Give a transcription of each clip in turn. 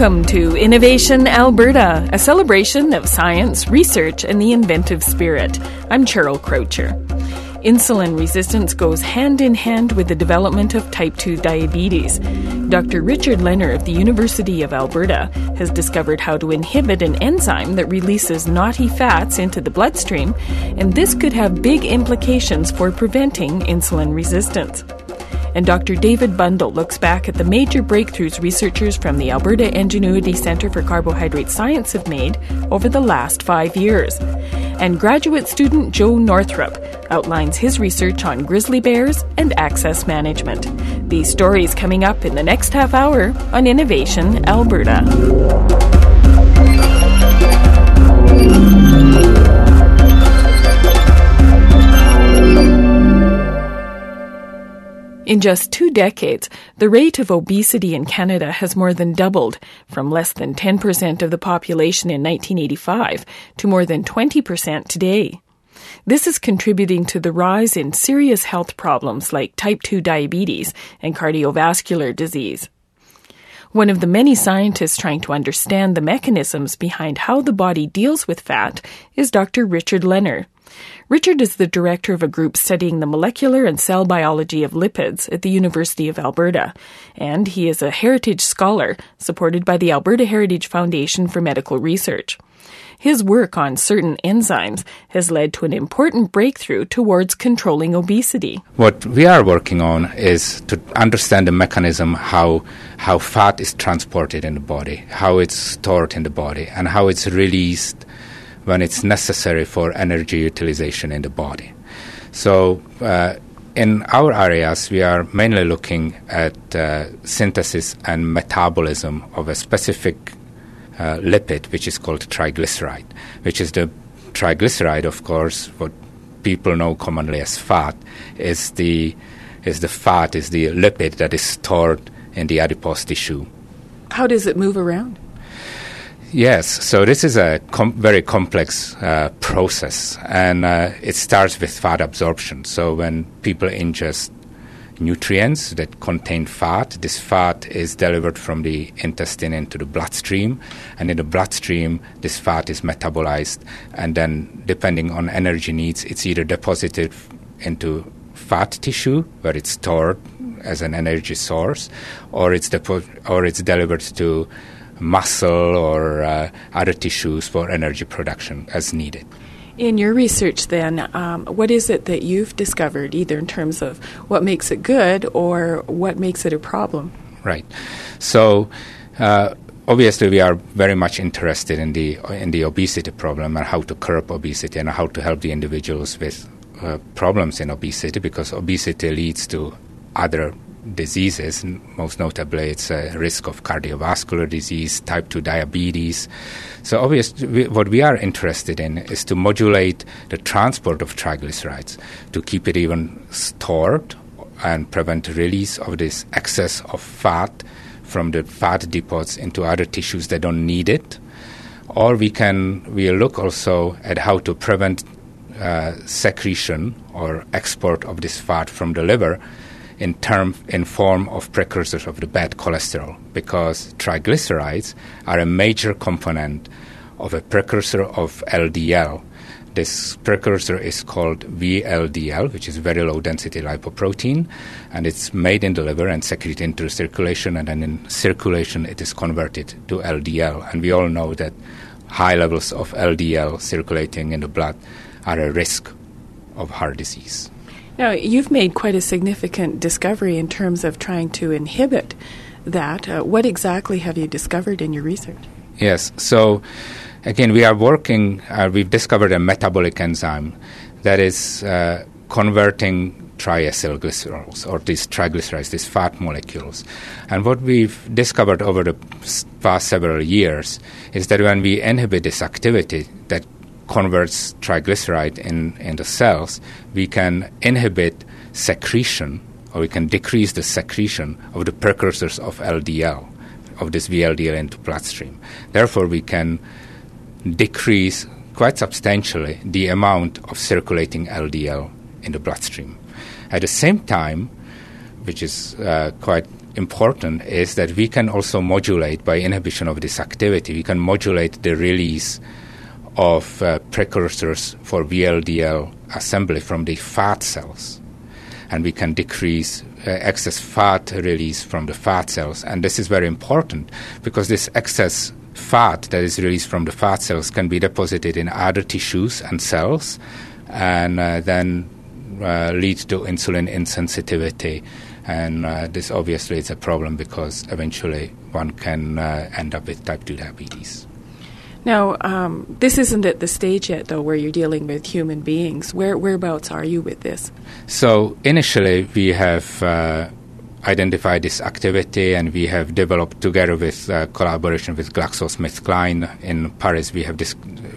Welcome to Innovation Alberta, a celebration of science, research, and the inventive spirit. I'm Cheryl Croucher. Insulin resistance goes hand in hand with the development of type 2 diabetes. Dr. Richard Lenner of the University of Alberta has discovered how to inhibit an enzyme that releases naughty fats into the bloodstream, and this could have big implications for preventing insulin resistance. And Dr. David Bundle looks back at the major breakthroughs researchers from the Alberta Ingenuity Centre for Carbohydrate Science have made over the last 5 years. And graduate student Joe Northrup outlines his research on grizzly bears and access management. These stories coming up in the next half hour on Innovation Alberta. In just 2 decades, the rate of obesity in Canada has more than doubled, from less than 10% of the population in 1985 to more than 20% today. This is contributing to the rise in serious health problems like type 2 diabetes and cardiovascular disease. One of the many scientists trying to understand the mechanisms behind how the body deals with fat is Dr. Richard Lenner. Richard is the director of a group studying the molecular and cell biology of lipids at the University of Alberta, and he is a heritage scholar supported by the Alberta Heritage Foundation for Medical Research. His work on certain enzymes has led to an important breakthrough towards controlling obesity. What we are working on is to understand the mechanism how fat is transported in the body, how it's stored in the body, and how it's released when it's necessary for energy utilization in the body. So in our areas, we are mainly looking at synthesis and metabolism of a specific lipid, which is called triglyceride, which is the triglyceride, of course, what people know commonly as fat, is the lipid that is stored in the adipose tissue. How does it move around? Yes, so this is a very complex process, and it starts with fat absorption. So when people ingest nutrients that contain fat, this fat is delivered from the intestine into the bloodstream, and in the bloodstream, this fat is metabolized, and then depending on energy needs, it's either deposited into fat tissue, where it's stored as an energy source, or it's delivered to muscle or other tissues for energy production as needed. In your research then, what is it that you've discovered, either in terms of what makes it good or what makes it a problem? Right. So obviously we are very much interested in the obesity problem and how to curb obesity and how to help the individuals with problems in obesity, because obesity leads to other diseases. Most notably, it's a risk of cardiovascular disease, type 2 diabetes. So obviously, what we are interested in is to modulate the transport of triglycerides, to keep it even stored and prevent release of this excess of fat from the fat depots into other tissues that don't need it. Or we look also at how to prevent secretion or export of this fat from the liver in form of precursors of the bad cholesterol, because triglycerides are a major component of a precursor of LDL. This precursor is called VLDL, which is very low density lipoprotein, and it's made in the liver and secreted into the circulation, and then in circulation it is converted to LDL. And we all know that high levels of LDL circulating in the blood are a risk of heart disease. Now, you've made quite a significant discovery in terms of trying to inhibit that. What exactly have you discovered in your research? Yes. So, again, we've discovered a metabolic enzyme that is converting triacylglycerols, or these triglycerides, these fat molecules. And what we've discovered over the past several years is that when we inhibit this activity that converts triglyceride in the cells, we can inhibit secretion, or we can decrease the secretion of the precursors of LDL, of this VLDL into bloodstream. Therefore, we can decrease quite substantially the amount of circulating LDL in the bloodstream. At the same time, which is quite important is that we can also modulate, by inhibition of this activity, we can modulate the release of precursors for VLDL assembly from the fat cells. And we can decrease excess fat release from the fat cells. And this is very important because this excess fat that is released from the fat cells can be deposited in other tissues and cells and then lead to insulin insensitivity. And this obviously is a problem because eventually one can end up with type 2 diabetes. Now, this isn't at the stage yet, though, where you're dealing with human beings. Whereabouts are you with this? So initially, we have identified this activity, and we have developed, together with collaboration with GlaxoSmithKline in Paris, we have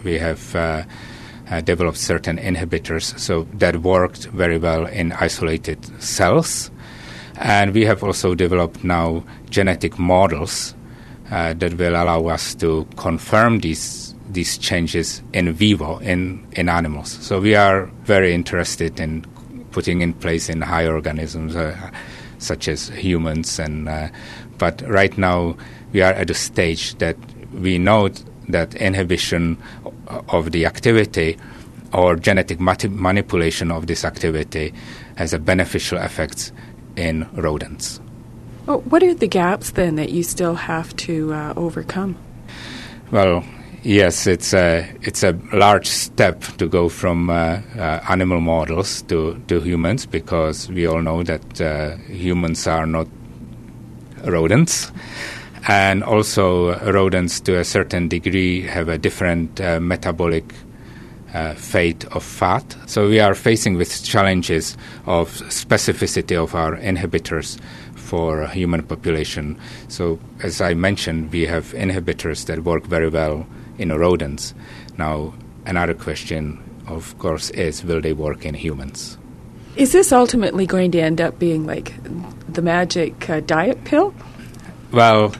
developed certain inhibitors. So that worked very well in isolated cells. And we have also developed now genetic models that will allow us to confirm these changes in vivo in animals. So we are very interested in putting in place in high organisms such as humans. But right now we are at a stage that we know that inhibition of the activity or genetic manipulation of this activity has a beneficial effect in rodents. Well, what are the gaps then that you still have to overcome? Well, yes, it's a large step to go from animal models to humans, because we all know that humans are not rodents, and also rodents to a certain degree have a different metabolic fate of fat. So we are facing with challenges of specificity of our inhibitors for a human population. So, as I mentioned, we have inhibitors that work very well in rodents. Now, another question, of course, is will they work in humans? Is this ultimately going to end up being like the magic diet pill? Well,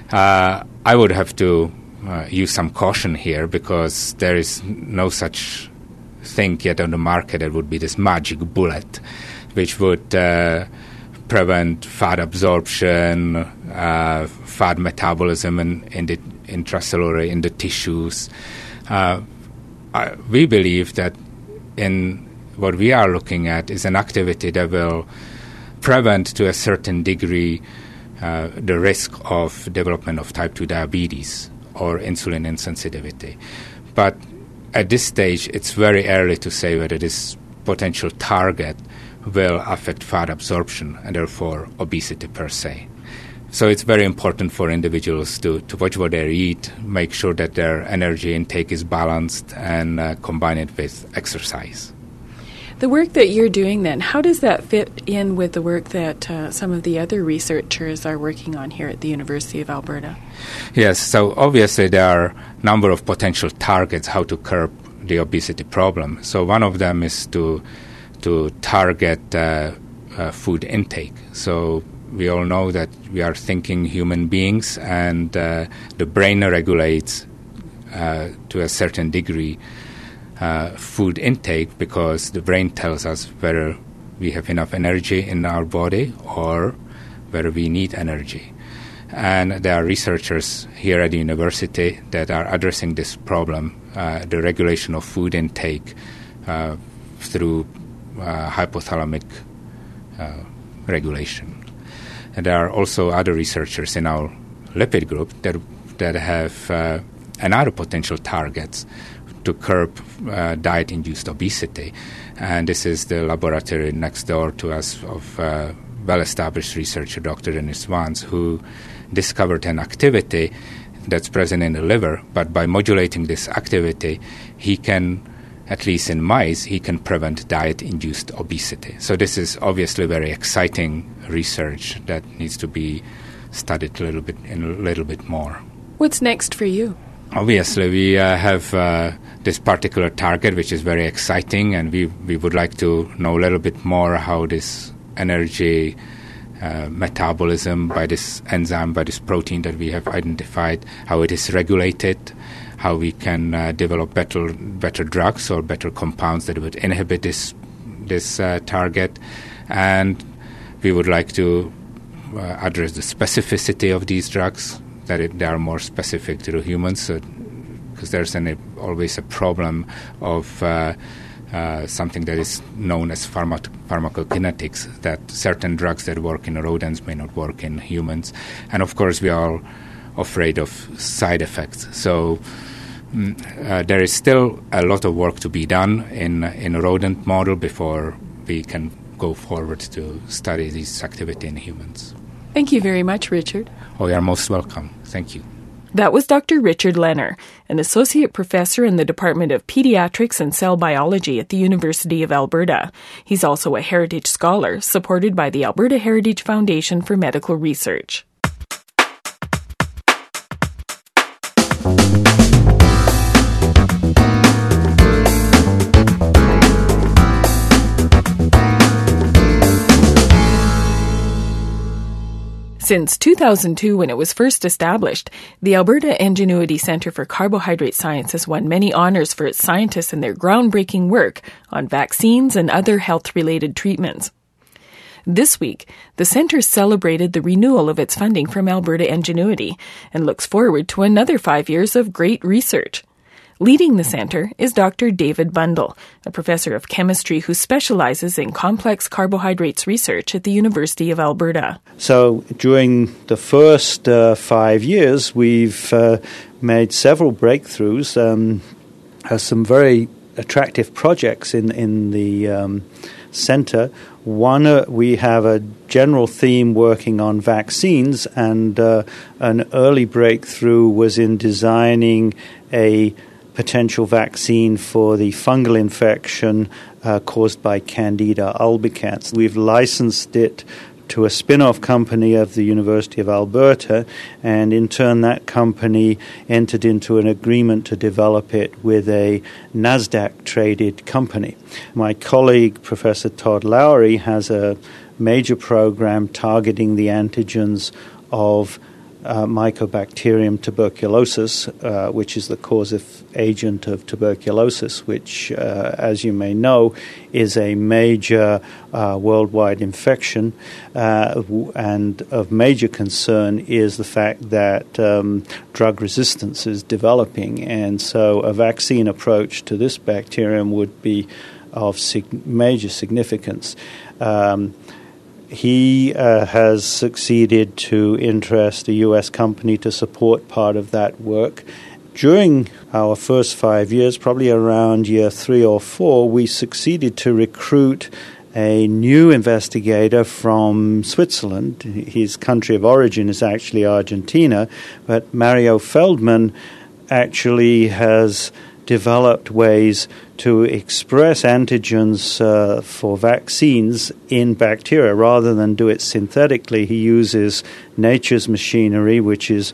I would have to use some caution here, because there is no such thing yet on the market that would be this magic bullet, which would prevent fat absorption, fat metabolism in the intracellular, in the tissues. We believe that in what we are looking at is an activity that will prevent to a certain degree the risk of development of type 2 diabetes or insulin insensitivity. But at this stage, it's very early to say whether this potential target will affect fat absorption and therefore obesity per se. So it's very important for individuals to watch what they eat, make sure that their energy intake is balanced, and combine it with exercise. The work that you're doing then, how does that fit in with the work that some of the other researchers are working on here at the University of Alberta? Yes, so obviously there are a number of potential targets how to curb the obesity problem. So one of them is to target food intake. So we all know that we are thinking human beings, and the brain regulates to a certain degree food intake, because the brain tells us whether we have enough energy in our body or whether we need energy. And there are researchers here at the university that are addressing this problem, the regulation of food intake through hypothalamic regulation. And there are also other researchers in our lipid group that have another potential targets to curb diet-induced obesity. And this is the laboratory next door to us of well-established researcher, Dr. Dennis Vance, who discovered an activity that's present in the liver, but by modulating this activity, he can, at least in mice, he can prevent diet-induced obesity. So this is obviously very exciting research that needs to be studied a little bit more. What's next for you? Obviously, we have this particular target, which is very exciting, and we would like to know a little bit more how this energy metabolism by this enzyme, by this protein that we have identified, how it is regulated, how we can develop better drugs or better compounds that would inhibit this target. And we would like to address the specificity of these drugs, that they are more specific to the humans, because there's always a problem of something that is known as pharmacokinetics, that certain drugs that work in rodents may not work in humans. And of course, we are afraid of side effects. So there is still a lot of work to be done in a rodent model before we can go forward to study this activity in humans. Thank you very much, Richard. Oh, you are most welcome. Thank you. That was Dr. Richard Lenner, an associate professor in the Department of Pediatrics and Cell Biology at the University of Alberta. He's also a Heritage Scholar, supported by the Alberta Heritage Foundation for Medical Research. Since 2002, when it was first established, the Alberta Ingenuity Centre for Carbohydrate Science has won many honours for its scientists and their groundbreaking work on vaccines and other health-related treatments. This week, the centre celebrated the renewal of its funding from Alberta Ingenuity and looks forward to another 5 years of great research. Leading the centre is Dr. David Bundle, a professor of chemistry who specializes in complex carbohydrates research at the University of Alberta. So during the first 5 years, we've made several breakthroughs, some very attractive projects in the centre. One, we have a general theme working on vaccines, and an early breakthrough was in designing a potential vaccine for the fungal infection caused by Candida albicans. We've licensed it to a spin-off company of the University of Alberta, and in turn that company entered into an agreement to develop it with a NASDAQ-traded company. My colleague, Professor Todd Lowry, has a major program targeting the antigens of Mycobacterium tuberculosis, which is the causative agent of tuberculosis, which, as you may know, is a major worldwide infection. And of major concern is the fact that drug resistance is developing. And so a vaccine approach to this bacterium would be of major significance. He has succeeded to interest a U.S. company to support part of that work. During our first 5 years, probably around year 3 or 4, we succeeded to recruit a new investigator from Switzerland. His country of origin is actually Argentina, but Mario Feldman actually has developed ways to express antigens for vaccines in bacteria. Rather than do it synthetically, he uses nature's machinery, which is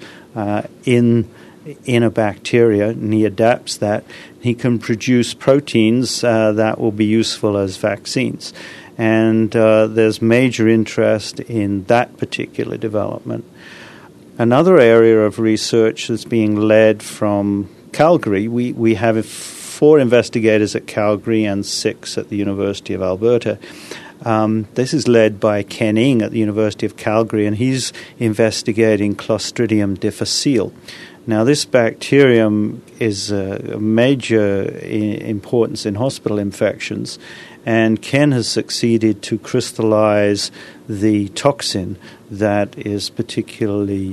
in a bacteria, and he adapts that. He can produce proteins that will be useful as vaccines. And there's major interest in that particular development. Another area of research that's being led from Calgary, we have 4 investigators at Calgary and 6 at the University of Alberta. This is led by Ken Ing at the University of Calgary, and he's investigating Clostridium difficile. Now, this bacterium is a major importance in hospital infections, and Ken has succeeded to crystallize the toxin that is particularly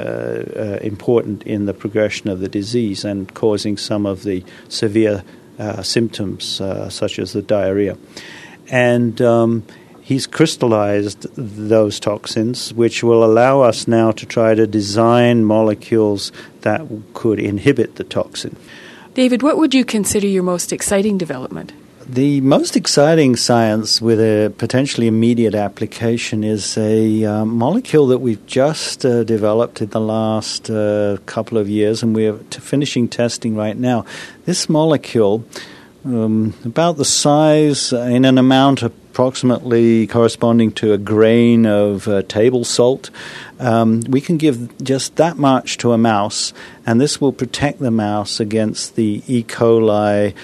important in the progression of the disease and causing some of the severe symptoms, such as the diarrhea. And he's crystallized those toxins, which will allow us now to try to design molecules that could inhibit the toxin. David, what would you consider your most exciting development? The most exciting science with a potentially immediate application is a molecule that we've just developed in the last couple of years, and we're finishing testing right now. This molecule, about the size in an amount approximately corresponding to a grain of table salt, we can give just that much to a mouse, and this will protect the mouse against the E. coli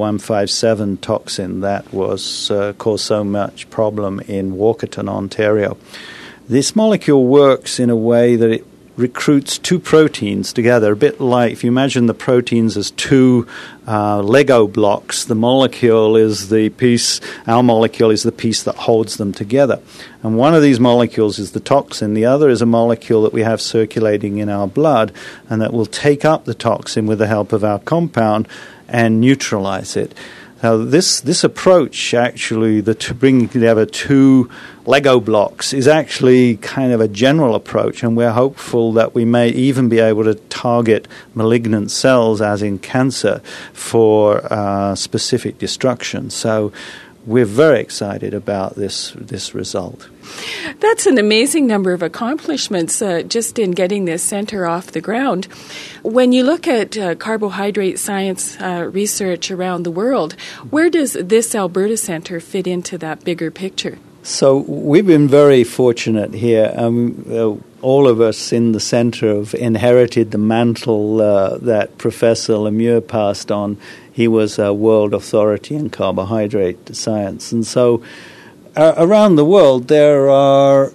0157 toxin that was caused so much problem in Walkerton, Ontario. This molecule works in a way that it recruits two proteins together, a bit like if you imagine the proteins as two Lego blocks, the molecule is the piece, our molecule is the piece that holds them together. And one of these molecules is the toxin, the other is a molecule that we have circulating in our blood and that will take up the toxin with the help of our compound and neutralize it. Now, this approach, actually, to bring together two Lego blocks, is actually kind of a general approach, and we're hopeful that we may even be able to target malignant cells, as in cancer, for specific destruction. So we're very excited about this result. That's an amazing number of accomplishments just in getting this center off the ground. When you look at carbohydrate science research around the world, where does this Alberta Center fit into that bigger picture? So we've been very fortunate here. All of us in the center have inherited the mantle that Professor Lemieux passed on. He was a world authority in carbohydrate science. And so around the world, there are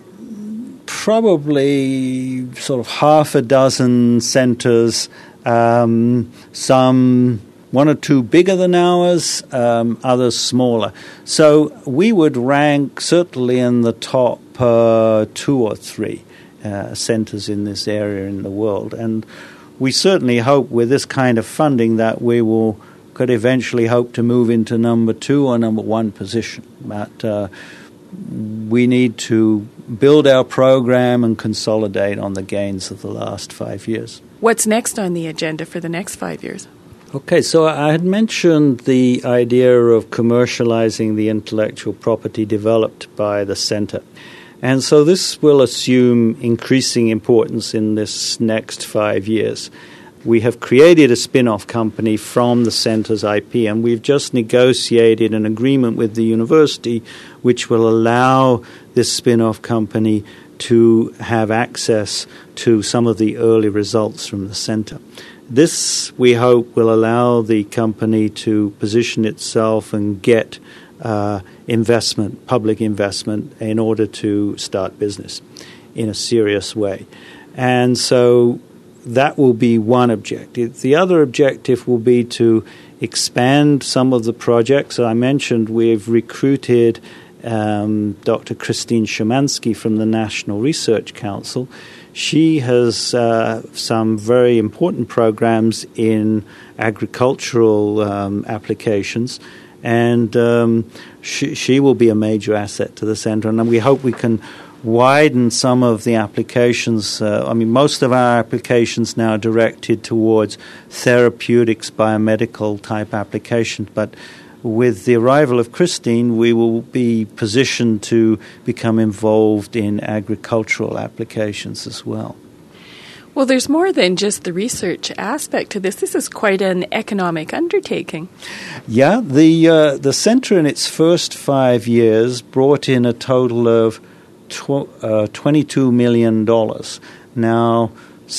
probably sort of half a dozen centers, some one or two bigger than ours, others smaller. So we would rank certainly in the top 2 or 3 centers in this area in the world. And we certainly hope with this kind of funding that we could eventually hope to move into number 2 or number 1 position. But we need to build our program and consolidate on the gains of the last 5 years. What's next on the agenda for the next 5 years? Okay, so I had mentioned the idea of commercializing the intellectual property developed by the center. And so this will assume increasing importance in this next 5 years. We have created a spin-off company from the center's IP, and we've just negotiated an agreement with the university which will allow this spin-off company to have access to some of the early results from the center. This, we hope, will allow the company to position itself and get investment, public investment, in order to start business in a serious way. And so that will be one objective. The other objective will be to expand some of the projects. So I mentioned we've recruited Dr. Christine Szymanski from the National Research Council. She has some very important programs in agricultural applications, and she will be a major asset to the center. And we hope we can widen some of the applications. Most of our applications now are directed towards therapeutics, biomedical type applications, but with the arrival of Christine, we will be positioned to become involved in agricultural applications as well. Well, there's more than just the research aspect to this. This is quite an economic undertaking. Yeah, the center in its first 5 years brought in a total of $22 million. Now,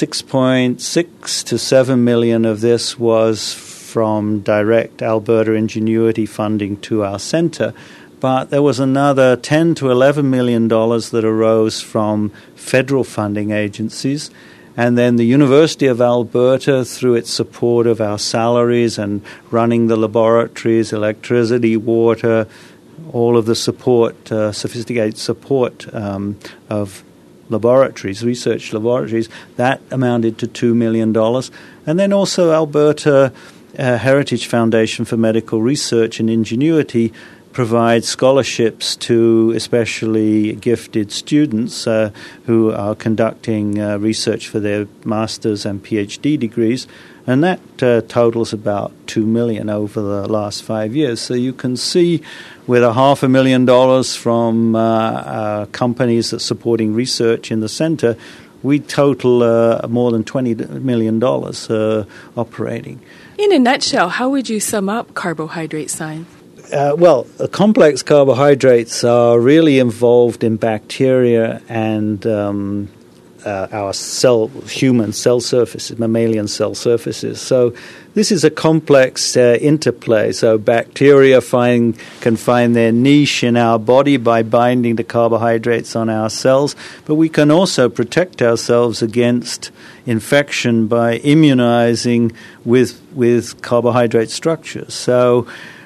6.6 to 7 million of this was from direct Alberta Ingenuity funding to our center, but there was another $10 to $11 million that arose from federal funding agencies, and then the University of Alberta, through its support of our salaries and running the laboratories, electricity, water, all of the support, sophisticated support of laboratories, research laboratories, that amounted to $2 million. And then also Alberta Heritage Foundation for Medical Research and Ingenuity provides scholarships to especially gifted students who are conducting research for their master's and PhD degrees, and that totals about $2 million over the last 5 years. So you can see with $500,000 from companies that's supporting research in the center, we total more than $20 million operating. In a nutshell, how would you sum up carbohydrate science? Complex carbohydrates are really involved in bacteria and our human cell surfaces, mammalian cell surfaces. So this is a complex interplay. So bacteria can find their niche in our body by binding to carbohydrates on our cells, but we can also protect ourselves against infection by immunizing with carbohydrate structures. So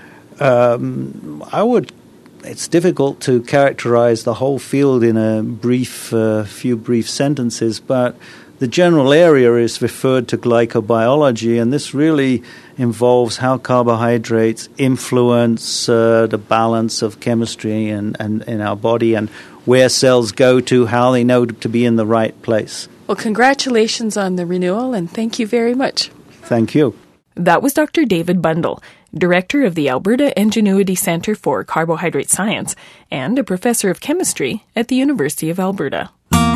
it's difficult to characterize the whole field in a few brief sentences, but the general area is referred to glycobiology, and this really involves how carbohydrates influence the balance of chemistry in our body and where cells go to, how they know to be in the right place. Well, congratulations on the renewal, and thank you very much. Thank you. That was Dr. David Bundle, Director of the Alberta Ingenuity Centre for Carbohydrate Science and a Professor of Chemistry at the University of Alberta.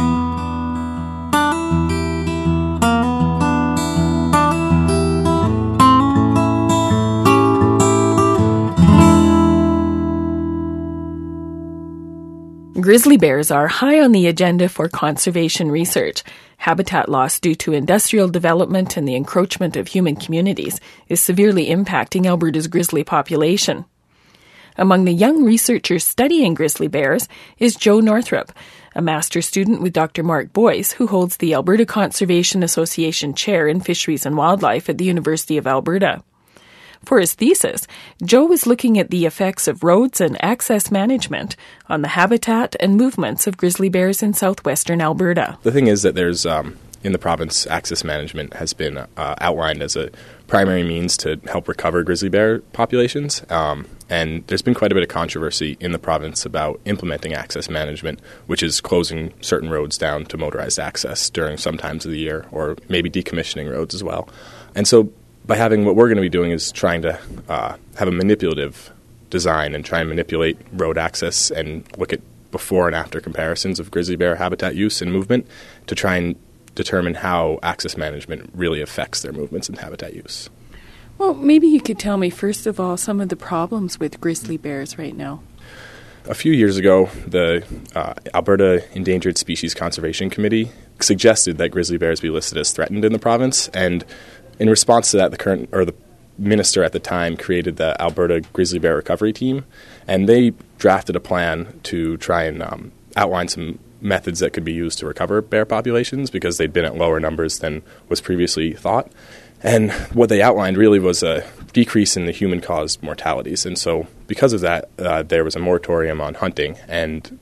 Grizzly bears are high on the agenda for conservation research. Habitat loss due to industrial development and the encroachment of human communities is severely impacting Alberta's grizzly population. Among the young researchers studying grizzly bears is Joe Northrup, a master's student with Dr. Mark Boyce, who holds the Alberta Conservation Association Chair in Fisheries and Wildlife at the University of Alberta. For his thesis, Joe was looking at the effects of roads and access management on the habitat and movements of grizzly bears in southwestern Alberta. The thing is that there's, in the province, access management has been outlined as a primary means to help recover grizzly bear populations. And there's been quite a bit of controversy in the province about implementing access management, which is closing certain roads down to motorized access during some times of the year, or maybe decommissioning roads as well. And so by having what we're going to be doing is trying to have a manipulative design and try and manipulate road access and look at before and after comparisons of grizzly bear habitat use and movement to try and determine how access management really affects their movements and habitat use. Well, maybe you could tell me, first of all, some of the problems with grizzly bears right now. A few years ago, the Alberta Endangered Species Conservation Committee suggested that grizzly bears be listed as threatened in the province, and in response to that, the minister at the time created the Alberta Grizzly Bear Recovery Team, and they drafted a plan to try and outline some methods that could be used to recover bear populations because they'd been at lower numbers than was previously thought. And what they outlined really was a decrease in the human-caused mortalities. And so because of that, there was a moratorium on hunting, and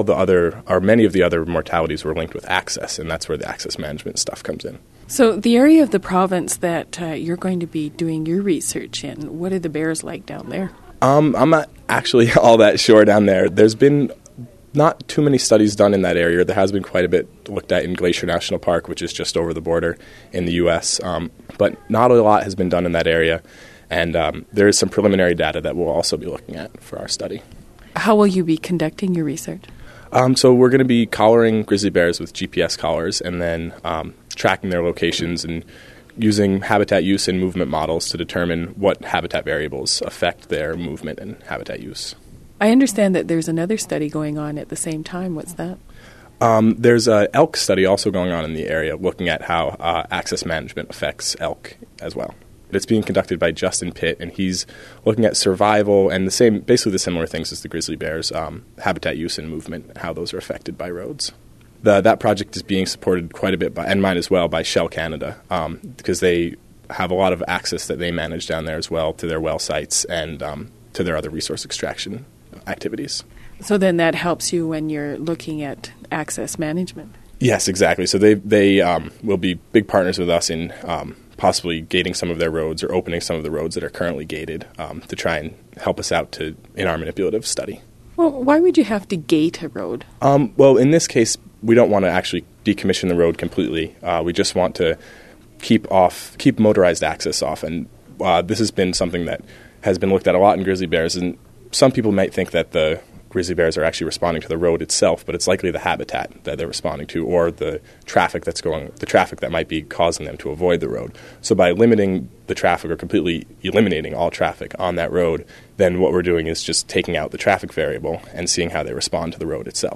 many of the other mortalities were linked with access, and that's where the access management stuff comes in. So the area of the province that you're going to be doing your research in, what are the bears like down there? I'm not actually all that sure down there. There's been not too many studies done in that area. There has been quite a bit looked at in Glacier National Park, which is just over the border in the U.S., but not a lot has been done in that area, and there is some preliminary data that we'll also be looking at for our study. How will you be conducting your research? So we're going to be collaring grizzly bears with GPS collars and then tracking their locations and using habitat use and movement models to determine what habitat variables affect their movement and habitat use. I understand that there's another study going on at the same time. What's that? There's an elk study also going on in the area looking at how access management affects elk as well. It's being conducted by Justin Pitt, and he's looking at survival and basically the similar things as the grizzly bears, habitat use and movement, and how those are affected by roads. That project is being supported quite a bit and mine as well, by Shell Canada, because they have a lot of access that they manage down there as well to their well sites and to their other resource extraction activities. So then that helps you when you're looking at access management? Yes, exactly. So they will be big partners with us in possibly gating some of their roads or opening some of the roads that are currently gated to try and help us out in our manipulative study. Well, why would you have to gate a road? Well, in this case, we don't want to actually decommission the road completely. We just want to keep motorized access off. And this has been something that has been looked at a lot in grizzly bears. And some people might think that the grizzly bears are actually responding to the road itself, but it's likely the habitat that they're responding to, or the traffic that might be causing them to avoid the road. So by limiting the traffic or completely eliminating all traffic on that road, then what we're doing is just taking out the traffic variable and seeing how they respond to the road itself.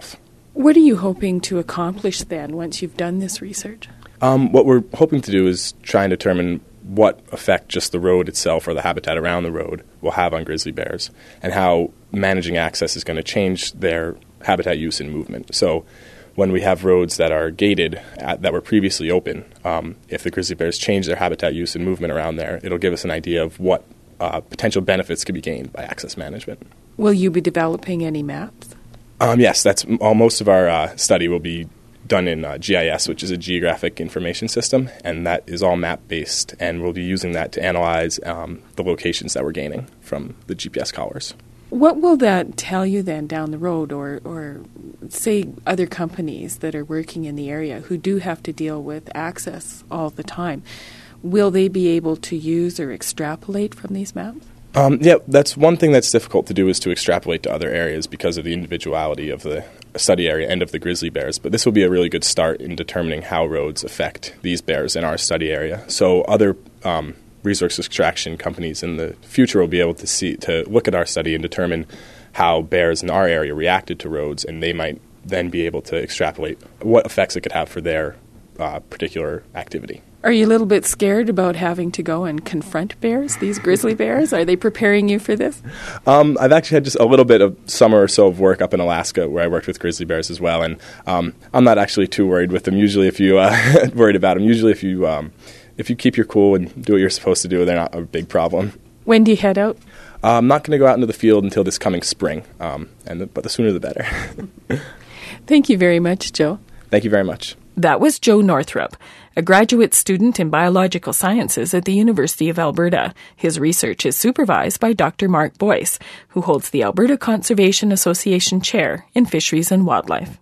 What are you hoping to accomplish then once you've done this research? What we're hoping to do is try and determine what effect just the road itself or the habitat around the road will have on grizzly bears, and how managing access is going to change their habitat use and movement. So when we have roads that are gated that were previously open, if the grizzly bears change their habitat use and movement around there, it'll give us an idea of what potential benefits could be gained by access management. Will you be developing any maps? Yes, that's most of our study will be done in GIS, which is a geographic information system, and that is all map-based, and we'll be using that to analyze the locations that we're gaining from the GPS collars. What will that tell you then down the road, or say other companies that are working in the area who do have to deal with access all the time? Will they be able to use or extrapolate from these maps? Yeah, that's one thing that's difficult to do, is to extrapolate to other areas because of the individuality of the study area and of the grizzly bears. But this will be a really good start in determining how roads affect these bears in our study area. So other resource extraction companies in the future will be able to look at our study and determine how bears in our area reacted to roads, and they might then be able to extrapolate what effects it could have for their particular activity. Are you a little bit scared about having to go and confront bears, these grizzly bears? Are they preparing you for this? I've actually had just a little bit of summer or so of work up in Alaska where I worked with grizzly bears as well, and I'm not actually too worried with them. Usually if you worried about them, if you keep your cool and do what you're supposed to do, they're not a big problem. When do you head out? I'm not going to go out into the field until this coming spring, but the sooner the better. Thank you very much, Joe. Thank you very much. That was Joe Northrup, a graduate student in biological sciences at the University of Alberta. His research is supervised by Dr. Mark Boyce, who holds the Alberta Conservation Association Chair in Fisheries and Wildlife.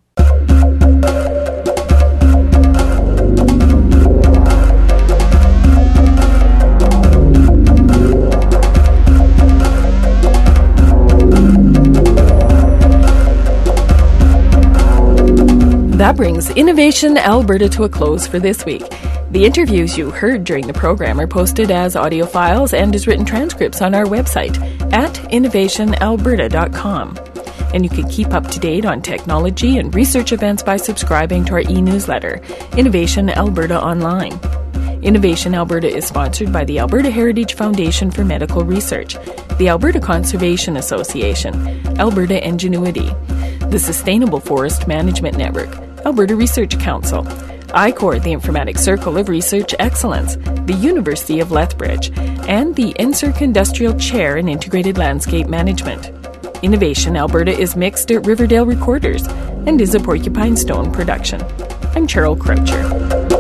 That brings Innovation Alberta to a close for this week. The interviews you heard during the program are posted as audio files and as written transcripts on our website at innovationalberta.com. And you can keep up to date on technology and research events by subscribing to our e-newsletter, Innovation Alberta Online. Innovation Alberta is sponsored by the Alberta Heritage Foundation for Medical Research, the Alberta Conservation Association, Alberta Ingenuity, the Sustainable Forest Management Network, Alberta Research Council, ICOR, the Informatic Circle of Research Excellence, the University of Lethbridge, and the NSERC Industrial Chair in Integrated Landscape Management. Innovation Alberta is mixed at Riverdale Recorders and is a Porcupine Stone production. I'm Cheryl Croucher.